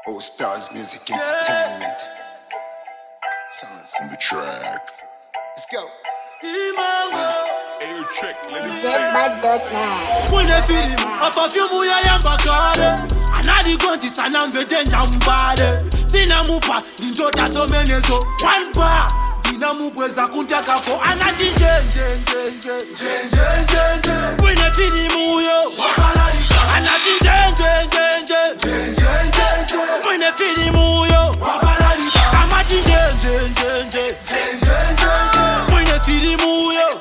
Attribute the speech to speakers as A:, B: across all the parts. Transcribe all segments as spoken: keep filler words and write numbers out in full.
A: All Stars Music Entertainment. Sounds in the track. Let's go. Air check, let it
B: Zebba.net.
C: When they feel him, a perfume ya yamba kare. Anadi gonti sana mbedenja mbade. Sina mupa, ndota so menezo. One bar, dina mubweza kuntaka ko. Anadi jen jen jen jen jen jen jen jen. When they feel him uyo, anadi jen jen jen jen jen jen jen jen. When they feel him uyo, amadi jen jen jen jen jen jen jen. When they feel him uyo,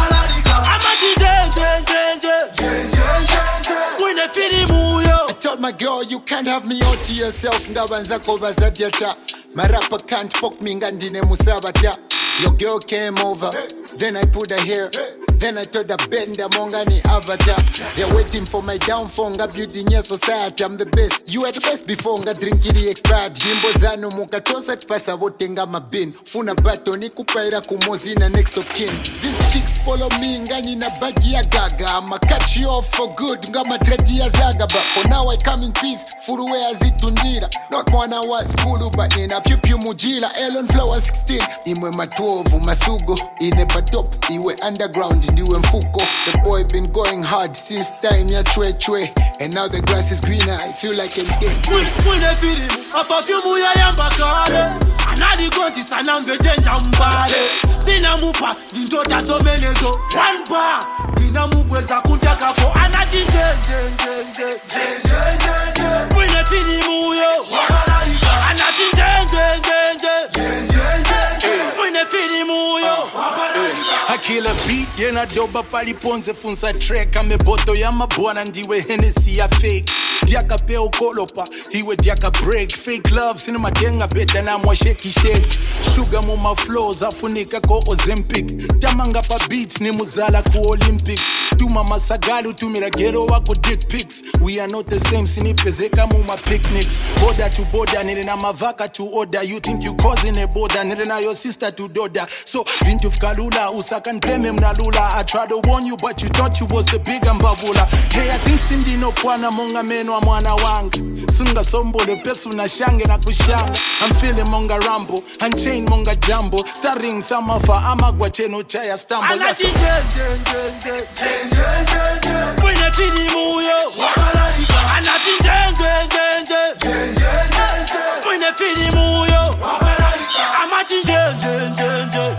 D: I told my girl you can't have me all to yourself. Ngabanza koba zadiata. My rapper can't fuck me ngandine musabata. Your girl came over, then I put her here. Then I told her bend the mongani avatar. They're waiting for my downfall. Nga beauty in your society. I'm the best. You were the best before. Nga drink it expired. Nimbo zano muka chosa kpasa wote nga mabin. Funa bato ni kupaira kumozina next of kin. These chicks follow me ngani na bagi ya gaga. I'ma catch you off for good. Nga matredi ya zaga. But for now I come in peace. Furu wea zitundira. Not mwana wa skulu but nina piu piu mujila. Elon flower sixteen. Imwe matuovu masugo. Inepa top. Iwe underground. Ndiwe mfuko. The boy been going hard since time ya chwe chwe. And now the grass is greener. I feel like I'm dead.
C: When they feel him, a perfume ya yamba kare. Anadi gonti sana mbedenja mbade. Sina mupa, ndota so menezo. One bar, dina mubweza kuntaka ko. Anadi jen jen jen jen jen jen jen jen. When they feel him uyo, anadi jen jen jen jen jen jen jen. When they feel him uyo,
E: Akila beat yena doba paliponze funsa track ameboto ya mabwana ndiwe Hennessy ya fake diaka pe ukolopa iwe diaka break fake love sina matenga beta na mwa shake shake sugar mu ma flows afunika ko Ozempic tamanga pa beats ni muzala ku Olympics tuma masagali utumira gero wako dick pics we are not the same sinipezeka mu ma picnics border to border nile na mavaka to order you think you causing a border nile na your sister to doda so vintu kalula usaka npeme mnalula I tried to warn you but you thought you was the big mbavula hey I think sindi no kwana monga meno wa mwana wanga sunga sombole pesu na shange na kushanga I'm feeling monga rambo unchain monga jambo starring samafa amagwa cheno chaya stambo
C: anati jen jen jen jen jen jen jen jen. When they feel him uyo, anati jen jen jen jen jen jen jen jen. When they feel him uyo, amati jen jen jen jen.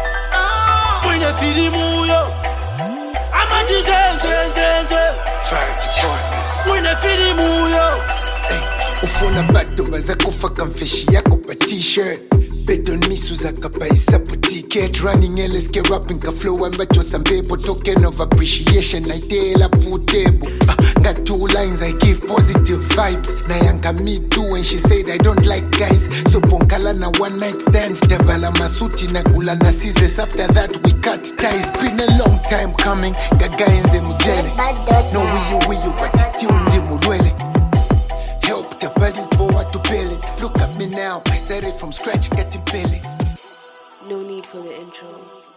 C: When they feel him uyo, amati jen jen jen jen.
A: Fire department.
C: When they feel him uyo.
D: Ufuna bato baza kufa kamfeshi yako pa t-shirt Beton misu za kapaisa po ticket Running L S K rapping ka flow ambacho sambebo Token of appreciation I tell up table uh, Got two lines I give positive vibes Na yanga me too when she said I don't like guys So ponkala na one night stand Devala masuti na gula na scissors After that we cut ties Been a long time coming Gaga enze mujele No wiyu wiyu but still ndi mulwele Help the body boy to pay it. Look at me now, I started from scratch, getting belly.
B: No need for the intro.